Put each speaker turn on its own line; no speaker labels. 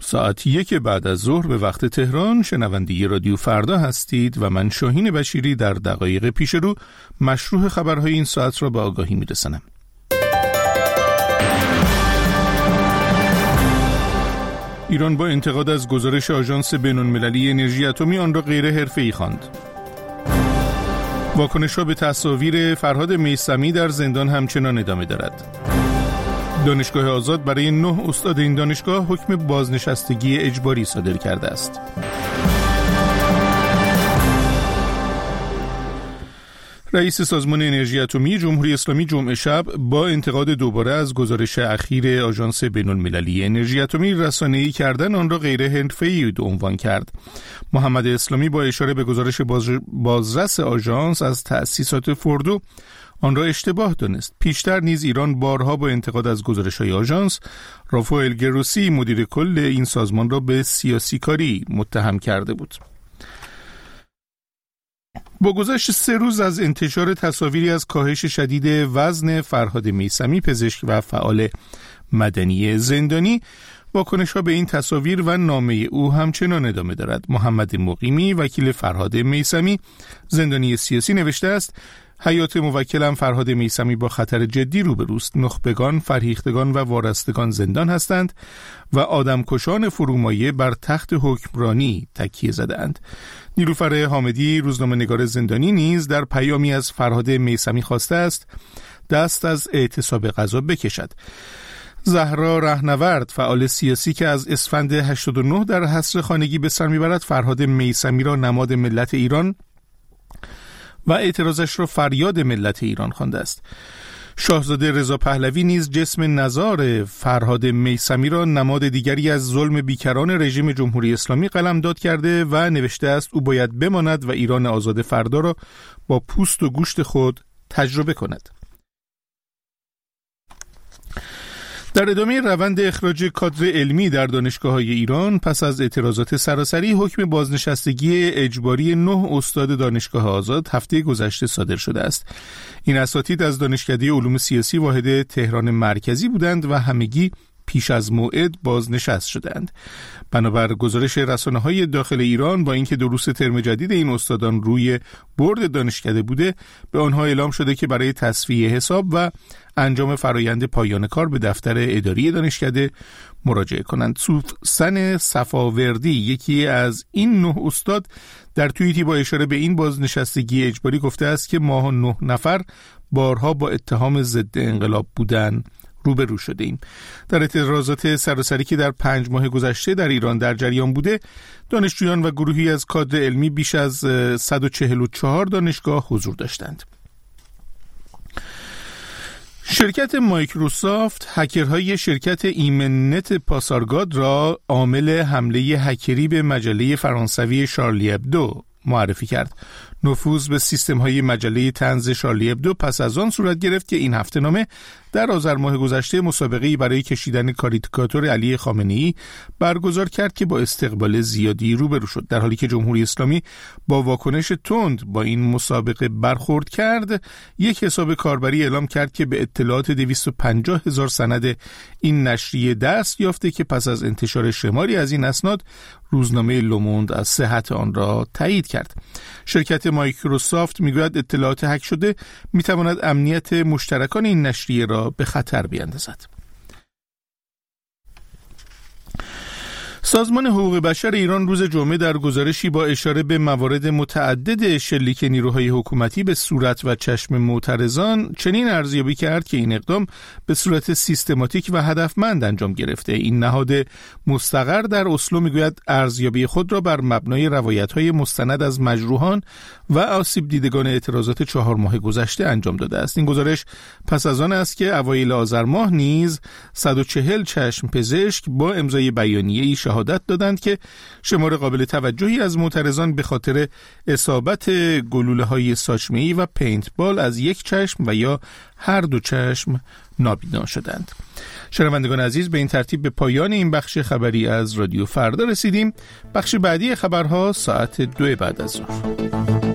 ساعت 1 بعد از ظهر به وقت تهران شنونده رادیو فردا هستید و من شاهین بشیری در دقایق پیش رو مشروح خبرهای این ساعت را به آگاهی میرسانم. ایران با انتقاد از گزارش آژانس بین‌المللی انرژی اتمی آن را غیر حرفه‌ای خواند. واکنش‌ها به تصاویر فرهاد میثمی در زندان همچنان ادامه دارد. دانشگاه آزاد برای 9 استاد این دانشگاه حکم بازنشستگی اجباری صادر کرده است. رئیس سازمان انرژی اتمی جمهوری اسلامی جمعه شب با انتقاد دوباره از گزارش اخیر آژانس بین‌المللی انرژی اتمی رسانه‌ای کردن آن را غیر حرفه‌ای عنوان کرد. محمد اسلامی با اشاره به گزارش بازرس آژانس از تأسیسات فوردو آن را اشتباه دانست. پیشتر نیز ایران بارها با انتقاد از گزارش‌های آژانس رافائل گروسی مدیر کل این سازمان را به سیاسی کاری متهم کرده بود. با گذشت 3 روز از انتشار تصاویری از کاهش شدید وزن فرهاد میثمی پزشک و فعال مدنی زندانی، واکنش‌ها به این تصاویر و نامه او همچنان ادامه دارد. محمد مقیمی وکیل فرهاد میثمی زندانی سیاسی نوشته است: حیات موکلم فرهاد میثمی با خطر جدی روبروست. نخبگان، فرهیختگان و وارستگان زندان هستند و آدمکشان فرومایه بر تخت حکمرانی تکیه زدند. نیلوفر حامدی روزنامه‌نگار زندانی نیز در پیامی از فرهاد میثمی خواسته است دست از اعتصاب غذا بکشد. زهرا رهنورد فعال سیاسی که از اسفند 89 در حصر خانگی به سر میبرد فرهاد میثمی را نماد ملت ایران و اعتراضش را فریاد ملت ایران خوانده است. شاهزاده رضا پهلوی نیز جسم نزار فرهاد میثمی را نماد دیگری از ظلم بیکران رژیم جمهوری اسلامی قلمداد کرده و نوشته است او باید بماند و ایران آزاد فردا را با پوست و گوشت خود تجربه کند. در ادامه روند اخراج کادر علمی در دانشگاه‌های ایران پس از اعتراضات سراسری حکم بازنشستگی اجباری 9 استاد دانشگاه آزاد هفته گذشته صادر شده است. این اساتید از دانشکده علوم سیاسی واحد تهران مرکزی بودند و همگی پیش از موعد بازنشست شدند. بنابر گزارش رسانه‌های داخل ایران با اینکه دروس ترم جدید این استادان روی بورد دانشکده بوده، به آنها اعلام شده که برای تصفیه حساب و انجام فرایند پایان کار به دفتر اداری دانشکده مراجعه کنند. سوسن صفاوردی یکی از این 9 استاد در توییتی با اشاره به این بازنشستگی اجباری گفته است که ما 9 نفر بارها با اتهام ضد انقلاب بودن روبرو شده ایم. در اعتراضات سراسری که در 5 ماه گذشته در ایران در جریان بوده، دانشجویان و گروهی از کادر علمی بیش از 144 دانشگاه حضور داشتند. شرکت مایکروسافت هکرهای شرکت ایمنت پاسارگاد را عامل حمله هکری به مجله فرانسوی شارلی ابدو معرفی کرد. نفوذ به سیستم‌های مجله طنز شارلی ابدو پس از آن صورت گرفت که این هفته‌نامه در آذر ماه گذشته مسابقه‌ای برای کشیدن کاریکاتور علی خامنه‌ای برگزار کرد که با استقبال زیادی روبرو شد، در حالی که جمهوری اسلامی با واکنش تند با این مسابقه برخورد کرد. یک حساب کاربری اعلام کرد که به اطلاعات 250,000 سند این نشریه دست یافته که پس از انتشار شماری از این اسناد روزنامه لوموند از صحت آن را تایید کرد. شرکت مایکروسافت میگوید اطلاعات هک شده میتواند امنیت مشترکان این نشریه را به خطر بیاندازد. سازمان حقوق بشر ایران روز جمعه در گزارشی با اشاره به موارد متعدد شلیک نیروهای حکومتی به صورت و چشم معترضان چنین ارزیابی کرد که این اقدام به صورت سیستماتیک و هدفمند انجام گرفته. این نهاد مستقر در اسلو میگوید ارزیابی خود را بر مبنای روایت‌های مستند از مجروحان و آسیب دیدگان اعتراضات 4 ماه گذشته انجام داده است. این گزارش پس از آن است که اوایل آذر ماه نیز 140 چشم پزشک با امضای بیانیه‌ای شهادت دادند که شمار قابل توجهی از معترضان به خاطر اصابت گلوله‌های ساچمه‌ای و پینتبال از یک چشم و یا هر 2 چشم نابینا شدند. شنوندگان عزیز، به این ترتیب به پایان این بخش خبری از رادیو فردا رسیدیم. بخش بعدی خبرها ساعت 2 بعد از ظهر.